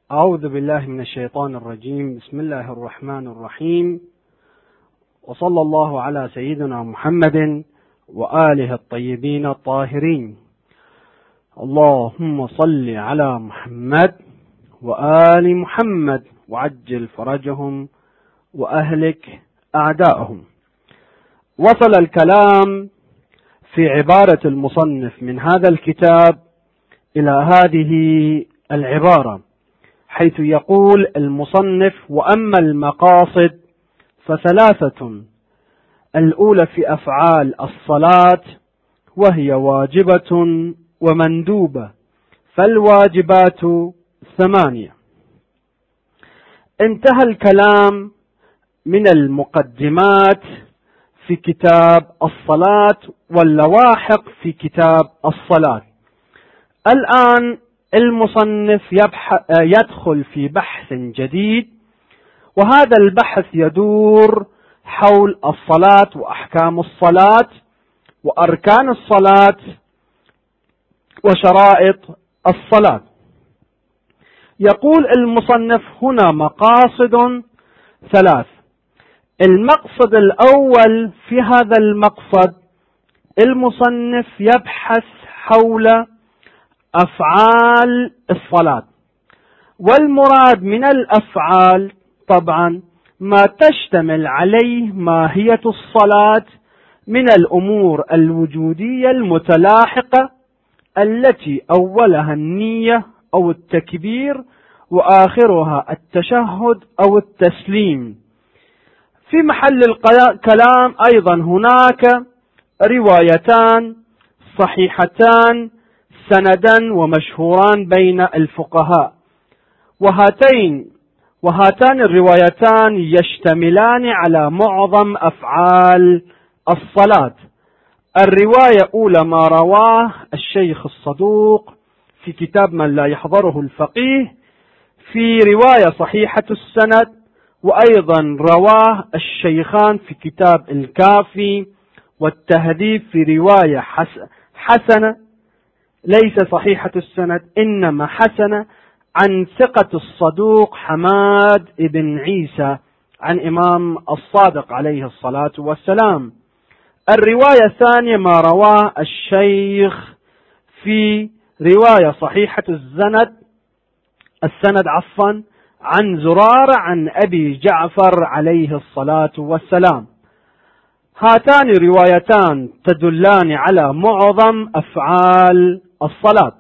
أعوذ بالله من الشيطان الرجيم. بسم الله الرحمن الرحيم، وصلى الله على سيدنا محمد وآله الطيبين الطاهرين. اللهم صل على محمد وآل محمد وعجل فرجهم وأهلك أعداءهم. وصل الكلام في عبارة المصنف من هذا الكتاب إلى هذه العبارة، حيث يقول المصنف: وأما المقاصد فثلاثة. الأولى في أفعال الصلاة، وهي واجبة ومندوبة، فالواجبات 8. انتهى الكلام من المقدمات في كتاب الصلاة واللواحق في كتاب الصلاة. الآن المصنف يدخل في بحث جديد، وهذا البحث يدور حول الصلاة وأحكام الصلاة وأركان الصلاة وشرائط الصلاة. يقول المصنف: هنا مقاصد 3. المقصد الأول، في هذا المقصد المصنف يبحث حول أفعال الصلاة، والمراد من الأفعال طبعا ما تشتمل عليه ماهية الصلاة من الأمور الوجودية المتلاحقة، التي أولها النية أو التكبير، وآخرها التشهد أو التسليم. في محل الكلام أيضا هناك روايتان صحيحتان سندا ومشهوران بين الفقهاء، وهاتان الروايتان يشتملان على معظم أفعال الصلاة. الرواية الأولى ما رواه الشيخ الصدوق في كتاب من لا يحضره الفقيه، في رواية صحيحة السند، وأيضا رواه الشيخان في كتاب الكافي والتهذيب في رواية حسنة، ليس صحيحة السند إنما حسنة، عن ثقة الصدوق حماد بن عيسى عن إمام الصادق عليه الصلاة والسلام. الرواية الثانية ما رواه الشيخ في رواية صحيحة السند عن زرارة عن أبي جعفر عليه الصلاة والسلام. هاتان الروايتان تدلان على معظم أفعال الصلاة.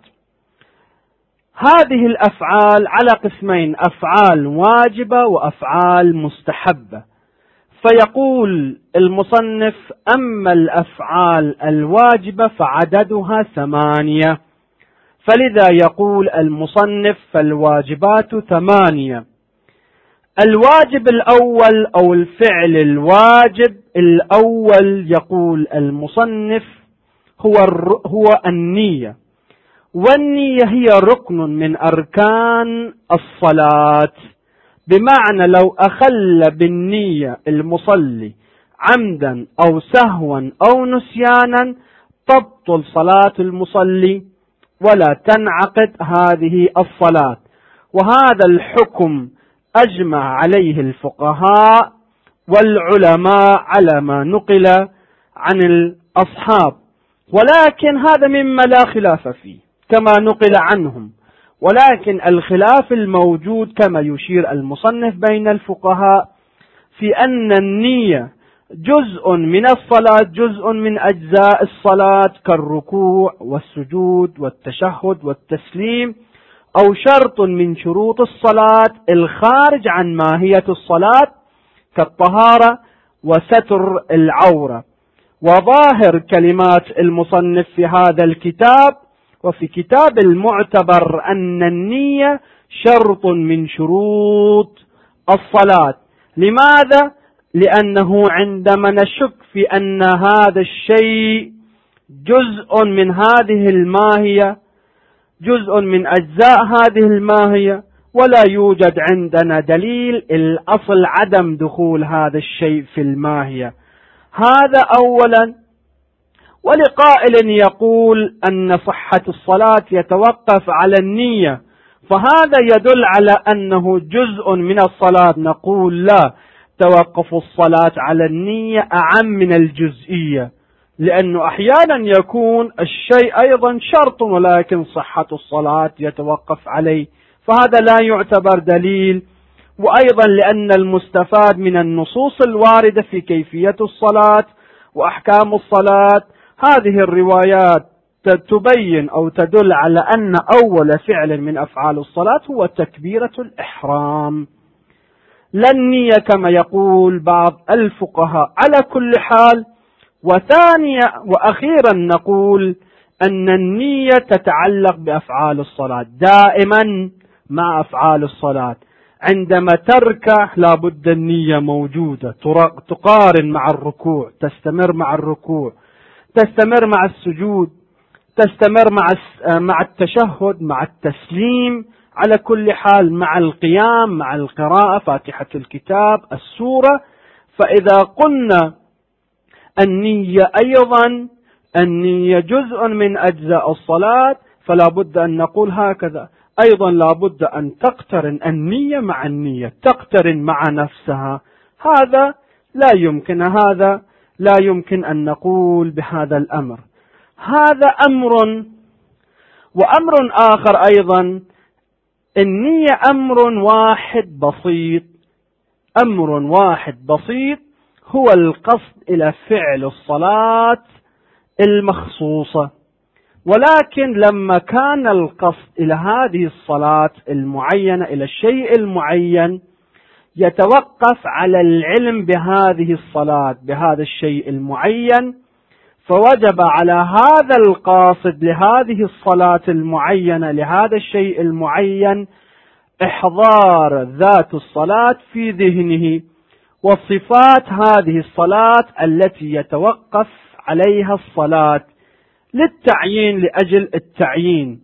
هذه الأفعال على قسمين: أفعال واجبة وأفعال مستحبة. فيقول المصنف: أما الأفعال الواجبة فعددها 8. فلذا يقول المصنف: فالواجبات 8. الواجب الأول أو الفعل الواجب الأول، يقول المصنف، هو النية، والنية هي ركن من أركان الصلاة، بمعنى لو أخل بالنية المصلي عمدا أو سهوا أو نسيانا تبطل صلاة المصلي ولا تنعقد هذه الصلاة. وهذا الحكم أجمع عليه الفقهاء والعلماء على ما نقل عن الأصحاب، ولكن هذا مما لا خلاف فيه كما نقل عنهم. ولكن الخلاف الموجود كما يشير المصنف بين الفقهاء في أن النية جزء من الصلاة، جزء من أجزاء الصلاة، كالركوع والسجود والتشهد والتسليم، أو شرط من شروط الصلاة الخارج عن ماهية الصلاة، كالطهارة وستر العورة. وظاهر كلمات المصنف في هذا الكتاب وفي كتاب المعتبر أن النية شرط من شروط الصلاة. لماذا؟ لأنه عندما نشك في أن هذا الشيء جزء من هذه الماهية، جزء من أجزاء هذه الماهية، ولا يوجد عندنا دليل، الأصل عدم دخول هذا الشيء في الماهية. هذا أولا. ولقائل يقول أن صحة الصلاة يتوقف على النية، فهذا يدل على أنه جزء من الصلاة. نقول لا، توقف الصلاة على النية أعم من الجزئية، لأنه أحيانا يكون الشيء أيضا شرط ولكن صحة الصلاة يتوقف عليه، فهذا لا يعتبر دليل. وأيضا لأن المستفاد من النصوص الواردة في كيفية الصلاة وأحكام الصلاة، هذه الروايات تبين أو تدل على أن أول فعل من أفعال الصلاة هو تكبيرة الإحرام، لا النية كما يقول بعض الفقهاء. على كل حال، وثانيا وأخيرا نقول أن النية تتعلق بأفعال الصلاة دائما. مع أفعال الصلاة عندما تركع لا بد النية موجودة، تقارن مع الركوع، تستمر مع الركوع، تستمر مع السجود، تستمر مع التشهد، مع التسليم، على كل حال مع القيام، مع القراءة، فاتحة الكتاب، السورة. فإذا قلنا النية أيضا النية جزء من أجزاء الصلاة، فلا بد أن نقول هكذا. أيضا لا بد أن تقترن النية مع النية، تقترن مع نفسها. هذا لا يمكن أن نقول بهذا الأمر. هذا أمر. وأمر آخر أيضا، النية أمر واحد بسيط هو القصد إلى فعل الصلاة المخصوصة. ولكن لما كان القصد إلى هذه الصلاة المعينة، إلى الشيء المعين، يتوقف على العلم بهذه الصلاة، بهذا الشيء المعين، فوجب على هذا القاصد لهذه الصلاة المعينة لهذا الشيء المعين إحضار ذات الصلاة في ذهنه وصفات هذه الصلاة التي يتوقف عليها الصلاة للتعيين، لأجل التعيين،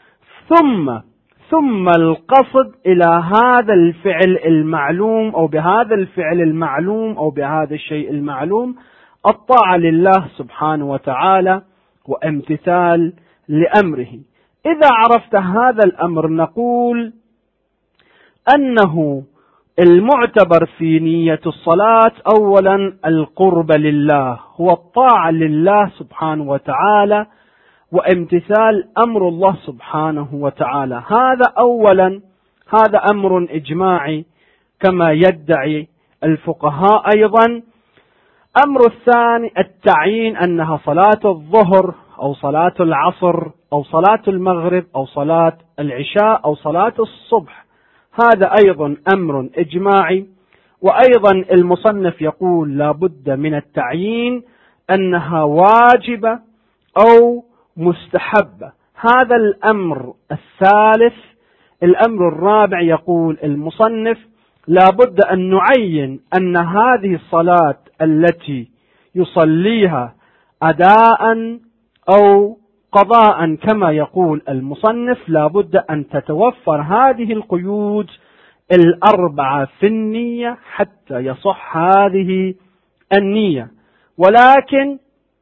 ثم القصد إلى هذا الفعل المعلوم أو بهذا الفعل المعلوم أو بهذا الشيء المعلوم الطاعة لله سبحانه وتعالى وامتثال لأمره. إذا عرفت هذا الأمر نقول أنه المعتبر في نية الصلاة أولا القرب لله، هو الطاعة لله سبحانه وتعالى وامتثال أمر الله سبحانه وتعالى. هذا أولا، هذا أمر إجماعي كما يدعي الفقهاء أيضا. أمر الثاني التعيين، أنها صلاة الظهر أو صلاة العصر أو صلاة المغرب أو صلاة العشاء أو صلاة الصبح، هذا أيضا أمر إجماعي. وأيضا المصنف يقول لا بد من التعيين أنها واجبة أو مستحبة. هذا الأمر الثالث. الأمر الرابع يقول المصنف لا بد أن نعين أن هذه الصلاة التي يصليها أداء أو قضاء كما يقول المصنف لا بد أن تتوفر هذه القيود الأربعة في النية حتى يصح هذه النية. ولكن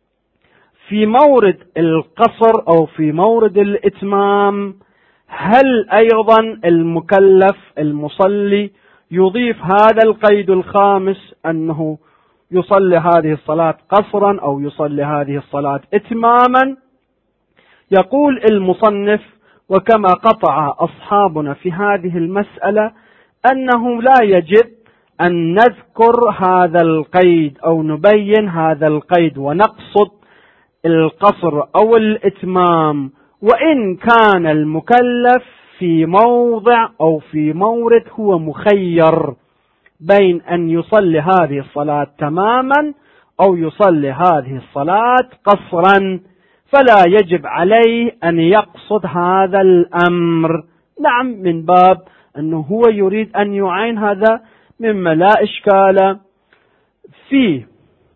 في مورد القصر أو في مورد الإتمام، هل أيضا المكلف المصلي يضيف هذا القيد الخامس أنه يصلي هذه الصلاة قصرا أو يصلي هذه الصلاة إتماما؟ يقول المصنف وكما قطع أصحابنا في هذه المسألة أنه لا يجب أن نذكر هذا القيد أو نبين هذا القيد ونقصد القصر أو الإتمام، وإن كان المكلف في موضع أو في مورد هو مخير بين أن يصلي هذه الصلاة تماما أو يصلي هذه الصلاة قصرا، فلا يجب عليه أن يقصد هذا الأمر. نعم، من باب أنه هو يريد أن يعين، هذا مما لا إشكال فيه.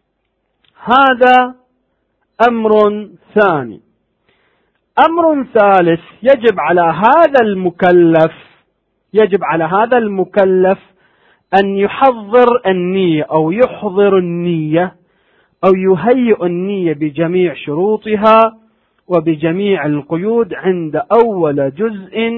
هذا أمر ثاني. أمر ثالث، يجب على هذا المكلف أن يحضر النية أو يحضر النية أو يهيئ النية بجميع شروطها وبجميع القيود عند أول جزء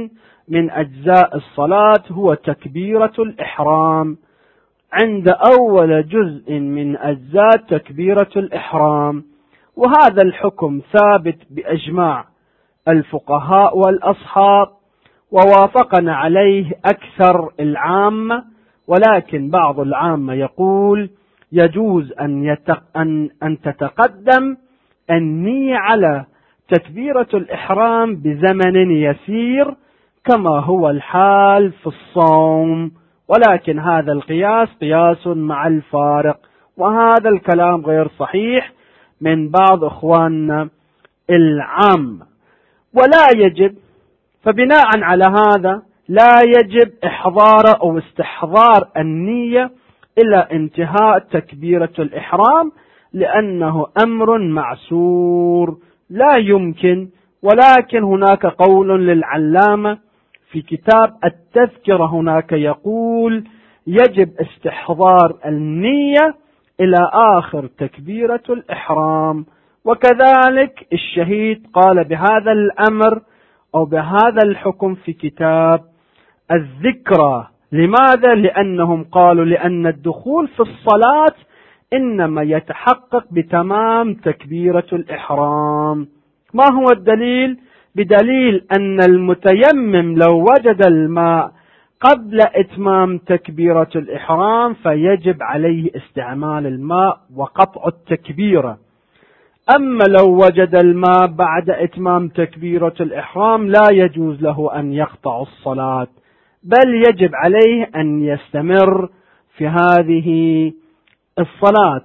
من أجزاء الصلاة هو تكبيرة الإحرام، عند أول جزء من أجزاء تكبيرة الإحرام. وهذا الحكم ثابت بإجماع الفقهاء والأصحاب، ووافقنا عليه أكثر العامة، ولكن بعض العامة يقول يجوز أن تتقدم النية على تكبيرة الإحرام بزمن يسير كما هو الحال في الصوم، ولكن هذا القياس قياس مع الفارق، وهذا الكلام غير صحيح من بعض إخواننا العام. ولا يجب، فبناء على هذا لا يجب إحضار أو استحضار النية إلى انتهاء تكبيرة الإحرام، لأنه أمر معسور لا يمكن. ولكن هناك قول للعلامة في كتاب التذكرة، هناك يقول يجب استحضار النية إلى آخر تكبيرة الإحرام. وكذلك الشهيد قال بهذا الأمر أو بهذا الحكم في كتاب الذكرى. لماذا؟ لأنهم قالوا لأن الدخول في الصلاة إنما يتحقق بتمام تكبيرة الإحرام. ما هو الدليل؟ بدليل أن المتيمم لو وجد الماء قبل إتمام تكبيرة الإحرام فيجب عليه استعمال الماء وقطع التكبيرة. أما لو وجد الماء بعد إتمام تكبيرة الإحرام لا يجوز له أن يقطع الصلاة، بل يجب عليه أن يستمر في هذه الصلاة.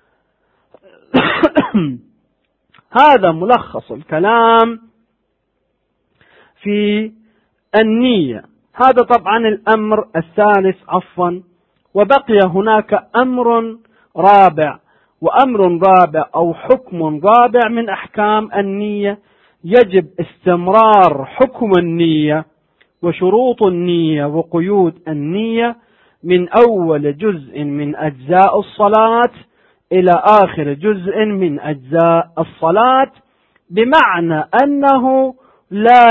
هذا ملخص الكلام في النية. هذا طبعا الأمر الثالث عفوا. وبقي هناك أمر رابع، وأمر رابع أو حكم رابع من أحكام النية، يجب استمرار حكم النية وشروط النية وقيود النية من أول جزء من أجزاء الصلاة إلى آخر جزء من أجزاء الصلاة، بمعنى أنه لا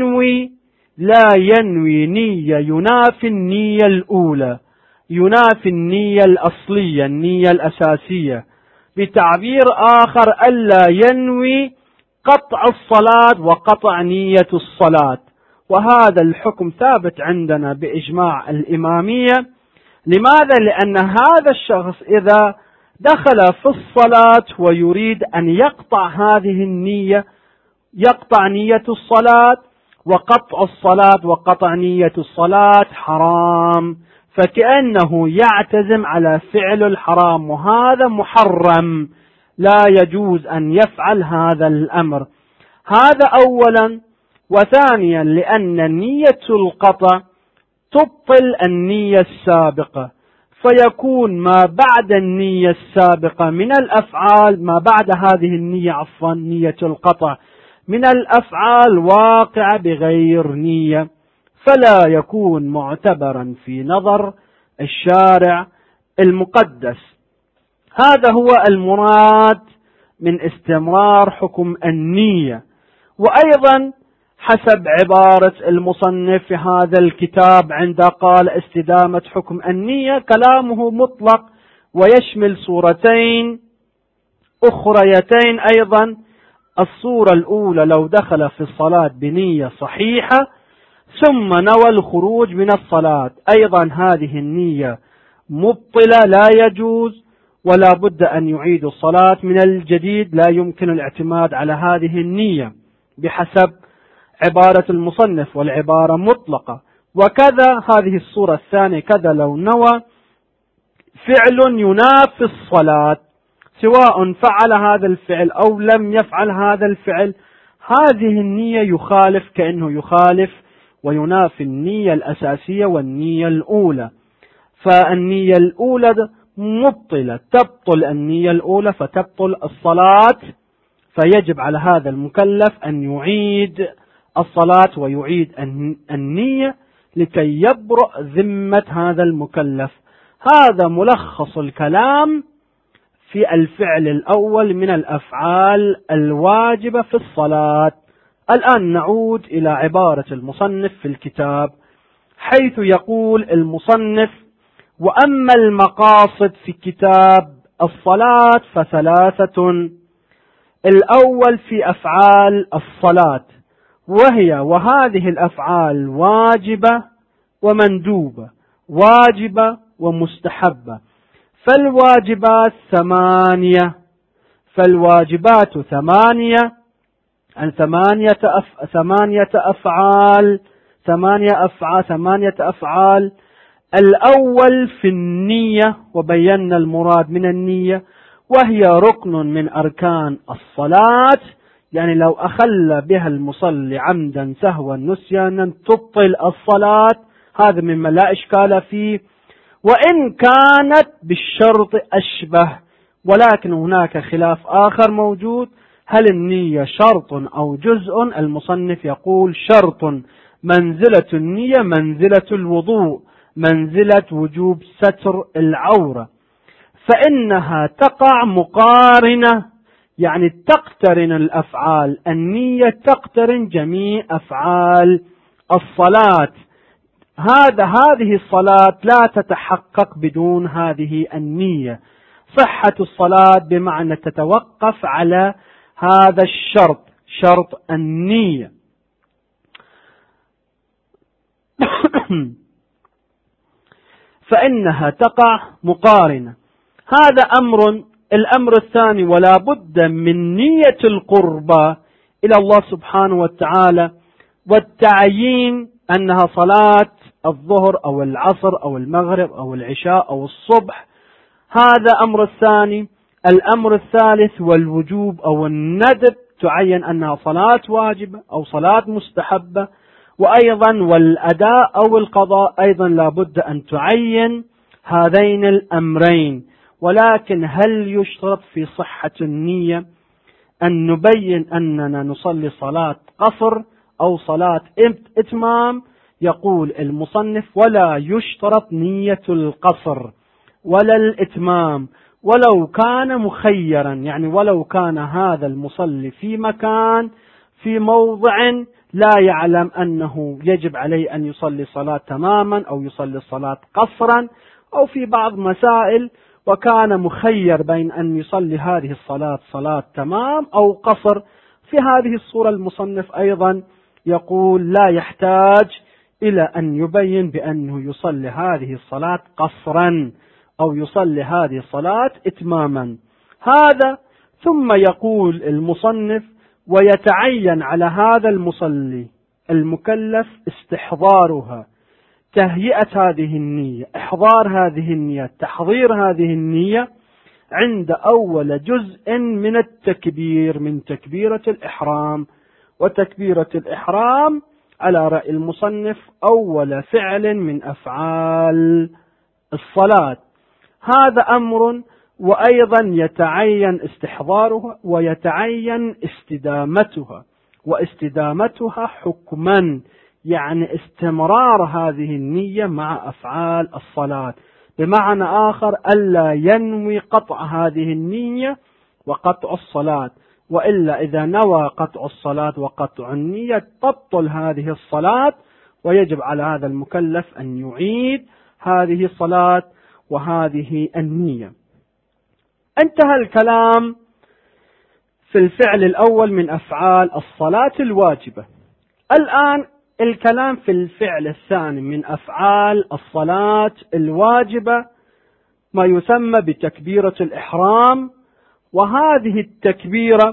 ينوي نية ينافي النية الأولى، ينافي النية الأصلية، النية الأساسية. بتعبير آخر ألا ينوي قطع الصلاة وقطع نية الصلاة. وهذا الحكم ثابت عندنا بإجماع الإمامية. لماذا؟ لأن هذا الشخص إذا دخل في الصلاة ويريد أن يقطع هذه النية، يقطع نية الصلاة، وقطع الصلاة وقطع نية الصلاة حرام، فكأنه يعتزم على فعل الحرام، وهذا محرم لا يجوز أن يفعل هذا الأمر. هذا أولا. وثانيا لأن نية القطع تبطل النية السابقة، فيكون ما بعد النية السابقة من الأفعال، ما بعد هذه النية عفوا نية القطع من الأفعال واقعة بغير نية، فلا يكون معتبرا في نظر الشارع المقدس. هذا هو المراد من استمرار حكم النية. وأيضا حسب عبارة المصنف في هذا الكتاب عند قال استدامة حكم النية، كلامه مطلق ويشمل صورتين أخريتين أيضا. الصورة الأولى لو دخل في الصلاة بنية صحيحة ثم نوى الخروج من الصلاة، أيضا هذه النية مبطلة لا يجوز، ولا بد أن يعيد الصلاة من الجديد، لا يمكن الاعتماد على هذه النية بحسب عبارة المصنف، والعبارة مطلقة. وكذا هذه الصورة الثانية، كذا لو نوى فعل ينافي الصلاة، سواء فعل هذا الفعل أو لم يفعل هذا الفعل، هذه النية يخالف، كأنه يخالف وينافي النية الأساسية والنية الأولى. فالنية الأولى مبطلة، تبطل النية الأولى فتبطل الصلاة، فيجب على هذا المكلف أن يعيد الصلاة ويعيد النية لكي يبرأ ذمة هذا المكلف. هذا ملخص الكلام في الفعل الأول من الأفعال الواجبة في الصلاة. الآن نعود إلى عبارة المصنف في الكتاب، حيث يقول المصنف: وأما المقاصد في كتاب الصلاة فثلاثة. الأول في أفعال الصلاة، وهذه الأفعال واجبة ومندوبة، واجبة ومستحبة. فالواجبات ثمانية، عن ثمانية أفعال. الأول في النية، وبينا المراد من النية، وهي ركن من أركان الصلاة، يعني لو أخل بها المصلي عمدا سهوا نسيانا تبطل الصلاة، هذا مما لا إشكال فيه، وإن كانت بالشرط أشبه. ولكن هناك خلاف آخر موجود، هل النية شرط أو جزء؟ المصنف يقول شرط، منزلة النية منزلة الوضوء، منزلة وجوب ستر العورة، فإنها تقع مقارنة، يعني تقترن الأفعال، النية تقترن جميع أفعال الصلاة. هذه الصلاة لا تتحقق بدون هذه النية. صحة الصلاة بمعنى تتوقف على هذا الشرط، شرط النية. فإنها تقع مقارنة. هذا أمر. الأمر الثاني: ولا بد من نية القربة إلى الله سبحانه وتعالى، والتعيين أنها صلاة الظهر أو العصر أو المغرب أو العشاء أو الصبح. هذا أمر الثاني. الأمر الثالث: والوجوب أو الندب، تعين أنها صلاة واجبة أو صلاة مستحبة. وأيضا والأداء أو القضاء أيضا لا بد أن تعين هذين الأمرين. ولكن هل يشترط في صحة النية أن نبين أننا نصلي صلاة قصر أو صلاة إتمام؟ يقول المصنف: ولا يشترط نية القصر ولا الإتمام، ولو كان مخيرا، يعني ولو كان هذا المصلي في مكان، في موضع لا يعلم أنه يجب عليه أن يصلي صلاة تماما أو يصلي صلاة قصرا، أو في بعض مسائل وكان مخير بين أن يصلي هذه الصلاة صلاة تمام أو قصر. في هذه الصورة المصنف أيضا يقول لا يحتاج إلى أن يبين بأنه يصلي هذه الصلاة قصرا أو يصلي هذه الصلاة إتماما. هذا. ثم يقول المصنف: ويتعين على هذا المصلي المكلف استحضارها، تهيئة هذه النية، إحضار هذه النية، تحضير هذه النية عند أول جزء من التكبير، من تكبيرة الإحرام. وتكبيرة الإحرام على رأي المصنف أول فعل من أفعال الصلاة. هذا أمر. وأيضا يتعين استحضارها ويتعين استدامتها، واستدامتها حكما، يعني استمرار هذه النية مع أفعال الصلاة، بمعنى آخر ألا ينوي قطع هذه النية وقطع الصلاة، وإلا إذا نوى قطع الصلاة وقطع النية تبطل هذه الصلاة، ويجب على هذا المكلف أن يعيد هذه الصلاة وهذه النية. انتهى الكلام في الفعل الأول من أفعال الصلاة الواجبة. الآن الكلام في الفعل الثاني من أفعال الصلاة الواجبة، ما يسمى بتكبيرة الإحرام. وهذه التكبيرة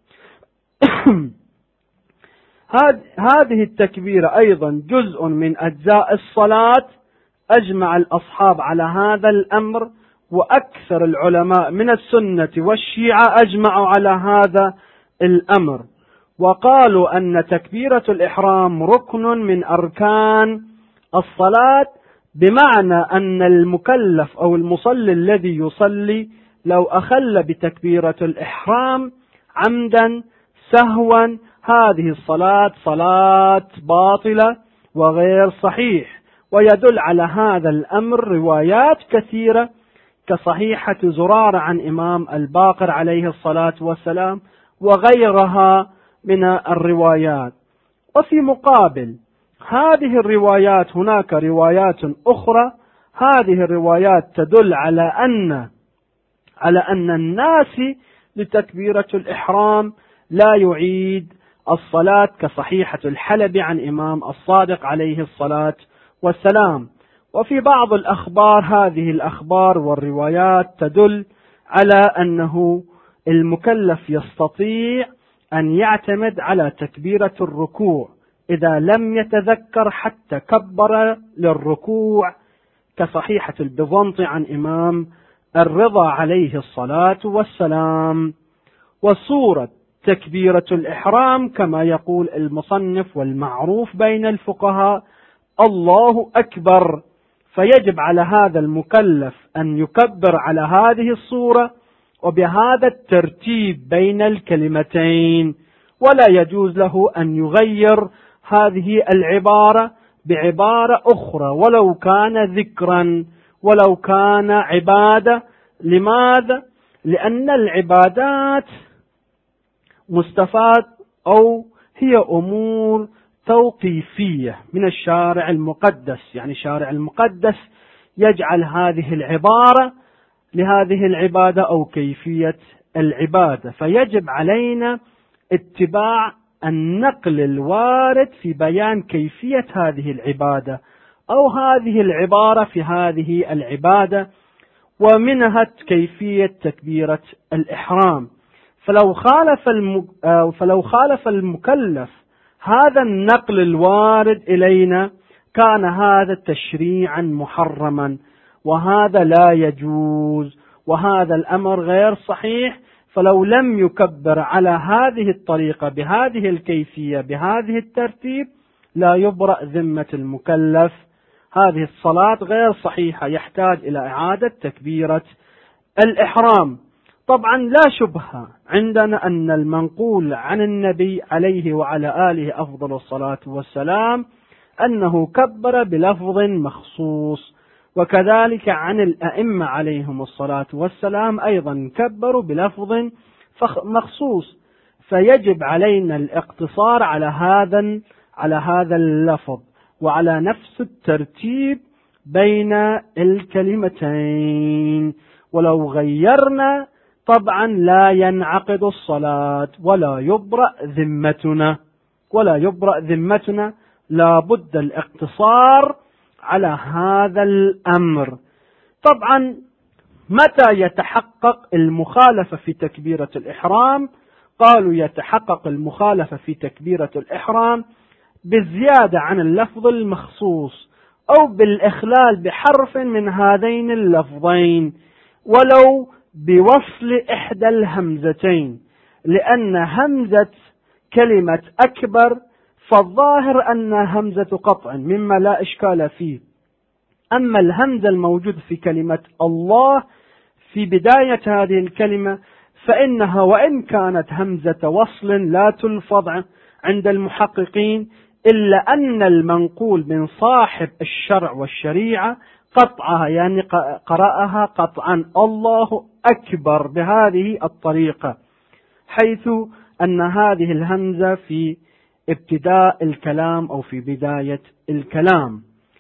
هذه التكبيرة أيضا جزء من أجزاء الصلاة. أجمع الأصحاب على هذا الأمر، وأكثر العلماء من السنة والشيعة أجمعوا على هذا الأمر، وقالوا أن تكبيرة الإحرام ركن من أركان الصلاة، بمعنى أن المكلف أو المصلي الذي يصلي لو أخل بتكبيرة الإحرام عمدا سهوا، هذه الصلاة صلاة باطلة وغير صحيح. ويدل على هذا الأمر روايات كثيرة كصحيحة زرارة عن إمام الباقر عليه الصلاة والسلام وغيرها من الروايات. وفي مقابل هذه الروايات هناك روايات أخرى، هذه الروايات تدل على أن الناسي لتكبيرة الإحرام لا يعيد الصلاة، كصحيحة الحلبي عن إمام الصادق عليه الصلاة والسلام. وفي بعض الأخبار هذه الأخبار والروايات تدل على أنه المكلف يستطيع أن يعتمد على تكبيرة الركوع إذا لم يتذكر حتى كبر للركوع، كصحيحة البيضنطي عن إمام الرضا عليه الصلاة والسلام. وصورة تكبيرة الإحرام كما يقول المصنف والمعروف بين الفقهاء الله أكبر، فيجب على هذا المكلف أن يكبر على هذه الصورة وبهذا الترتيب بين الكلمتين، ولا يجوز له أن يغير هذه العبارة بعبارة أخرى ولو كان ذكرا ولو كان عبادة. لماذا؟ لأن العبادات مستفاد أو هي أمور توقيفية من الشارع المقدس، يعني الشارع المقدس يجعل هذه العبارة لهذه العبادة أو كيفية العبادة، فيجب علينا اتباع النقل الوارد في بيان كيفية هذه العبادة أو هذه العبارة في هذه العبادة، ومنها كيفية تكبيرة الإحرام. فلو خالف المكلف هذا النقل الوارد إلينا كان هذا تشريعا محرما، وهذا لا يجوز، وهذا الأمر غير صحيح. فلو لم يكبر على هذه الطريقة بهذه الكيفية بهذه الترتيب لا يبرأ ذمة المكلف، هذه الصلاة غير صحيحة، يحتاج إلى إعادة تكبيرة الإحرام. طبعا لا شبهة عندنا أن المنقول عن النبي عليه وعلى آله أفضل الصلاة والسلام أنه كبر بلفظ مخصوص، وكذلك عن الأئمة عليهم الصلاة والسلام أيضا كبروا بلفظ مخصوص، فيجب علينا الاقتصار على هذا اللفظ وعلى نفس الترتيب بين الكلمتين. ولو غيرنا طبعا لا ينعقد الصلاة ولا يبرأ ذمتنا، لا بد الاقتصار على هذا الأمر. طبعا متى يتحقق المخالفة في تكبيرة الإحرام؟ قالوا يتحقق المخالفة في تكبيرة الإحرام بالزيادة عن اللفظ المخصوص أو بالإخلال بحرف من هذين اللفظين ولو بوصل إحدى الهمزتين، لأن همزة كلمة أكبر فالظاهر أن همزة قطع مما لا إشكال فيه، أما الهمزة الموجود في كلمة الله في بداية هذه الكلمة فإنها وإن كانت همزة وصل لا تلفظ عند المحققين، إلا أن المنقول من صاحب الشرع والشريعة قطعها، يعني قرأها قطعا الله أكبر بهذه الطريقة، حيث أن هذه الهمزة في ابتداء الكلام أو في بداية الكلام.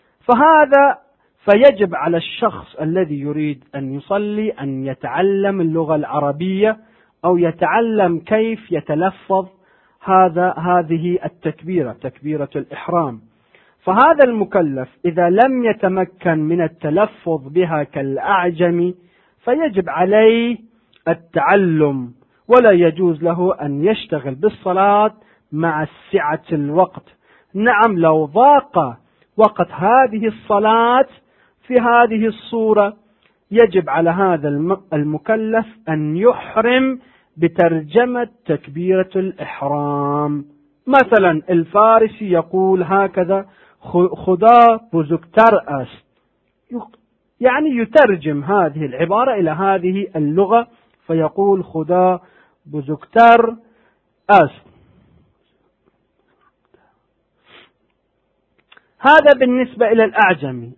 فيجب على الشخص الذي يريد أن يصلي أن يتعلم اللغة العربية أو يتعلم كيف يتلفظ هذه التكبيرة، تكبيرة الإحرام. فهذا المكلف إذا لم يتمكن من التلفظ بها كالأعجم فيجب عليه التعلم، ولا يجوز له أن يشتغل بالصلاة مع سعة الوقت. نعم لو ضاق وقت هذه الصلاة في هذه الصورة يجب على هذا المكلف أن يحرم بترجمة تكبيرة الإحرام. مثلا الفارسي يقول هكذا خدا بزرگتر است، يعني يترجم هذه العبارة إلى هذه اللغة فيقول خدا بزرگتر است. هذا بالنسبة إلى الأعجمي.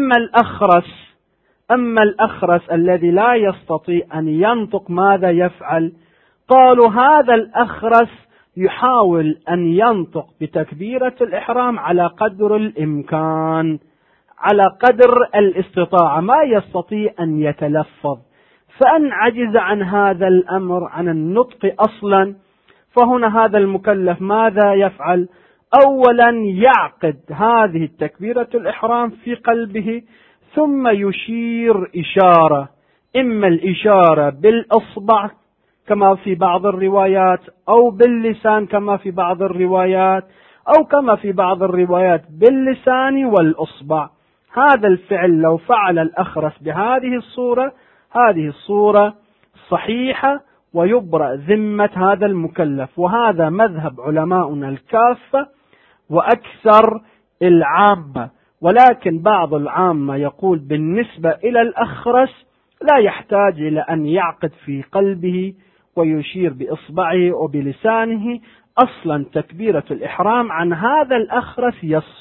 أما الأخرس الذي لا يستطيع أن ينطق ماذا يفعل؟ قالوا هذا الأخرس يحاول أن ينطق بتكبيرة الإحرام على قدر الإمكان، على قدر الاستطاعة، ما يستطيع أن يتلفظ. فإن عجز عن هذا الأمر، عن النطق أصلا، فهنا هذا المكلف ماذا يفعل؟ أولا يعقد هذه التكبيرة الإحرام في قلبه، ثم يشير إشارة، إما الإشارة بالإصبع كما في بعض الروايات، أو باللسان كما في بعض الروايات، أو كما في بعض الروايات باللسان والإصبع. هذا الفعل لو فعل الأخرس بهذه الصورة، هذه الصورة صحيحة ويبرأ ذمة هذا المكلف. وهذا مذهب علماؤنا الكافة وأكثر العامة. ولكن بعض العامة يقول بالنسبة إلى الأخرس لا يحتاج إلى أن يعقد في قلبه ويشير بإصبعه وبلسانه، أصلا تكبيرة الإحرام عن هذا الأخرس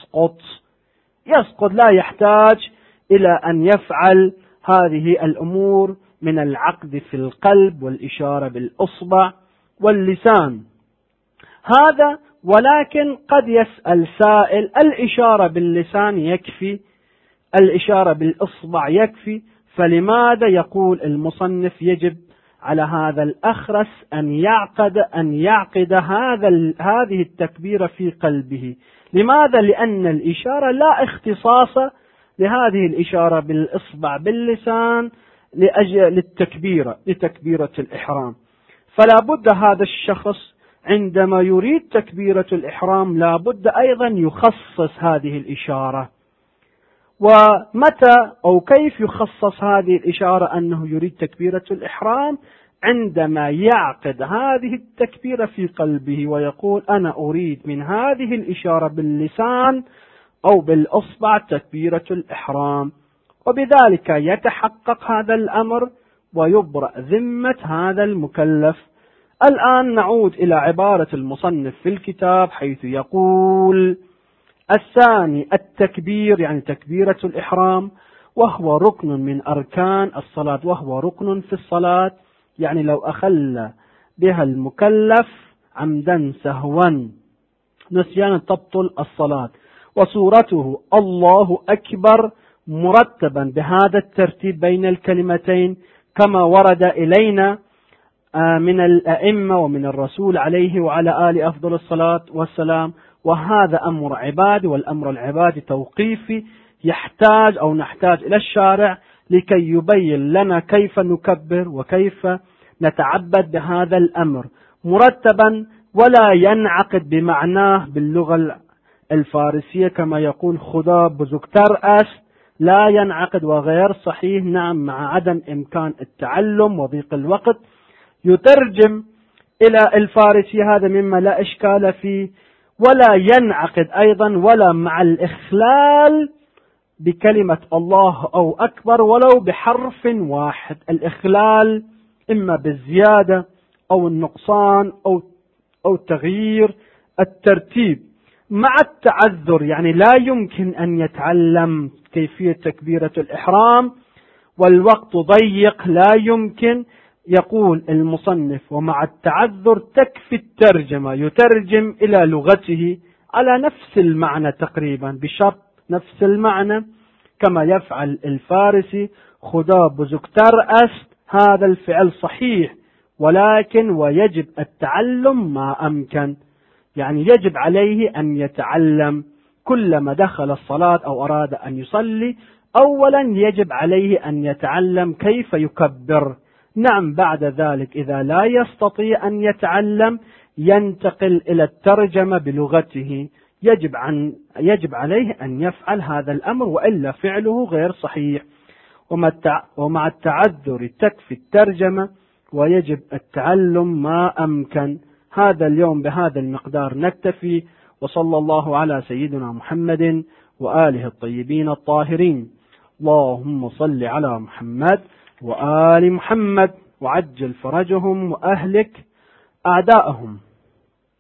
يسقط، لا يحتاج إلى أن يفعل هذه الأمور من العقد في القلب والإشارة بالإصبع واللسان هذا. ولكن قد يسأل سائل: الإشارة باللسان يكفي؟ الإشارة بالإصبع يكفي؟ فلماذا يقول المصنف يجب على هذا الأخرس أن يعقد هذه التكبيرة في قلبه؟ لماذا؟ لأن الإشارة لا اختصاص لهذه الإشارة بالإصبع باللسان لتكبيرة الإحرام. فلا بد هذا الشخص عندما يريد تكبيرة الإحرام لا بد أيضا يخصص هذه الإشارة. ومتى أو كيف يخصص هذه الإشارة أنه يريد تكبيرة الإحرام؟ عندما يعقد هذه التكبيرة في قلبه ويقول: أنا أريد من هذه الإشارة باللسان أو بالإصبع تكبيرة الإحرام. وبذلك يتحقق هذا الأمر ويبرأ ذمة هذا المكلف. الآن نعود إلى عبارة المصنف في الكتاب حيث يقول: الثاني التكبير، يعني تكبيرة الإحرام، وهو ركن من أركان الصلاة، وهو ركن في الصلاة، يعني لو أخل بها المكلف عمدا سهوا نسيانا تبطل الصلاة. وصورته الله أكبر مرتبا بهذا الترتيب بين الكلمتين كما ورد إلينا من الأئمة ومن الرسول عليه وعلى آله أفضل الصلاة والسلام. وهذا أمر عبادي، والأمر العبادي توقيفي، نحتاج إلى الشارع لكي يبين لنا كيف نكبر وكيف نتعبد بهذا الأمر مرتبا، ولا ينعقد بمعناه باللغة الفارسية كما يقول خدا بزكتر أس، لا ينعقد وغير صحيح. نعم، مع عدم إمكان التعلم وضيق الوقت يترجم إلى الفارسية، هذا مما لا إشكال فيه. ولا ينعقد أيضا ولا مع الإخلال بكلمة الله أو أكبر ولو بحرف واحد. الإخلال إما بالزيادة أو النقصان أو تغيير الترتيب مع التعذر، يعني لا يمكن أن يتعلم كيفية تكبيرة الإحرام والوقت ضيق، لا يمكن. يقول المصنف: ومع التعذر تكفي الترجمة، يترجم إلى لغته على نفس المعنى تقريبا، بشرط نفس المعنى كما يفعل الفارسي خدا بزكتر أست. هذا الفعل صحيح، ولكن ويجب التعلم ما أمكن، يعني يجب عليه أن يتعلم كلما دخل الصلاة أو أراد أن يصلي. أولا يجب عليه أن يتعلم كيف يكبر. نعم، بعد ذلك إذا لا يستطيع أن يتعلم ينتقل إلى الترجمة بلغته. يجب عليه أن يفعل هذا الأمر، وإلا فعله غير صحيح. ومع التعذر تكفي الترجمة ويجب التعلم ما أمكن. هذا اليوم بهذا المقدار نكتفي، وصلى الله على سيدنا محمد وآله الطيبين الطاهرين. اللهم صل على محمد وآل محمد وعجل فرجهم وأهلك أعداءهم.